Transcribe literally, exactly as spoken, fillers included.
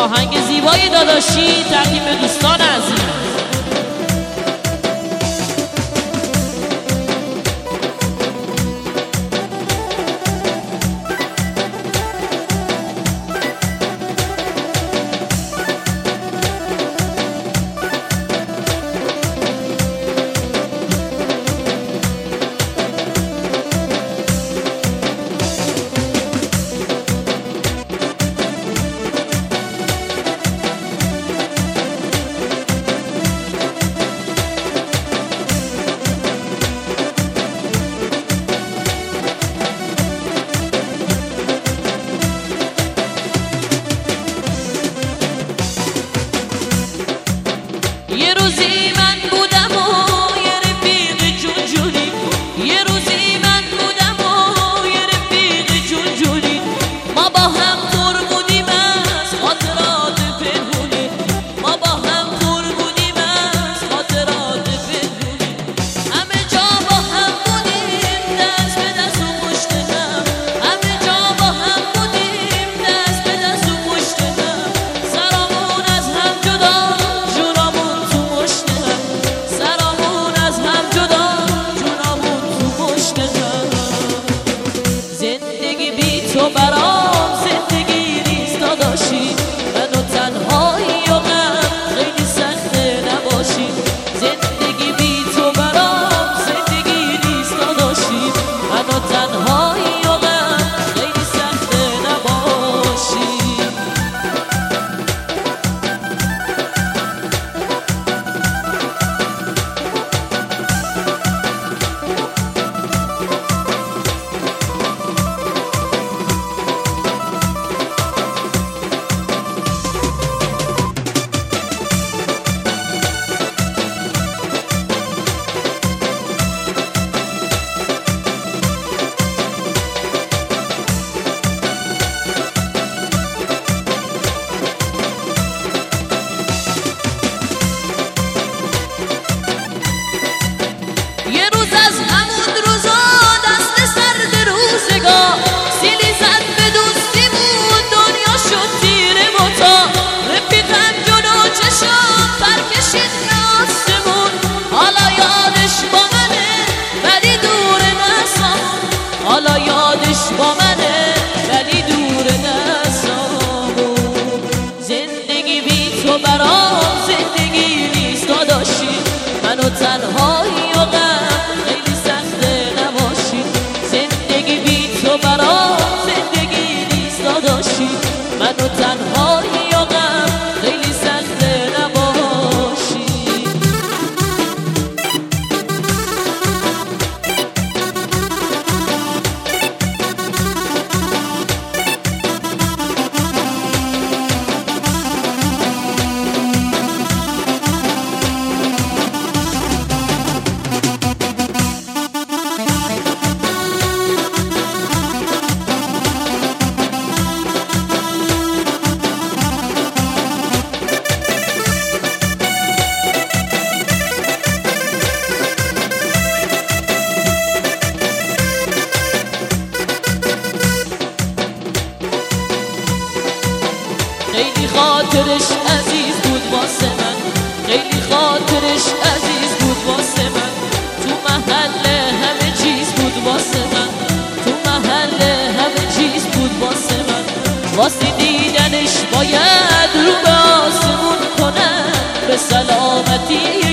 آهنگ زیبای داداشی تقدیم به دوستان عزیز. یه روزی من بودم و یه رفیق جونجونی، یه روزی من بودم و یه رفیق جونجونی، ما با هم پر بودیم از خاطرات پنهونی، ما با هم پر بودیم از خاطرات پنهونی، همه جا با هم بودیم دست به دست و پشت هم، همه جا با هم بودیم دست به دست و پشت هم، سرامون از هم جدا تو برام زندگی نیست داداشی، منو تنهایی و غم خیلی سخته نباشی، زندگی بی تو برام زندگی نیست داداشی، منو تنهایی و غم خیلی سخته نباشی. یه روز از همون روزا دست سرد روزگار سیلی زد به دوستیمون، دنیا شد تیره متا، رفیقم جلو چشم پر کشید آسمون، حالا یادش با منه ولی دور نسامون، حالا یادش با منه ولی دور نسامون، زندگی بی تو برام زندگی نیست داداشی، منو تنهایی و غم خیلی سخته نباشی، زندگی بی تو برام زندگی نیست داداشی، منو تنهایی و غم خیلی سخته نباشی. خیلی خاطرش عزیز بود واسه من، خیلی خاطرش عزیز بود واسه من، تو محله همه چیز بود واسه من، تو محله همه چیز بود واسه من، واسه دیدنش باید رو به آسمون کنم به سلامتی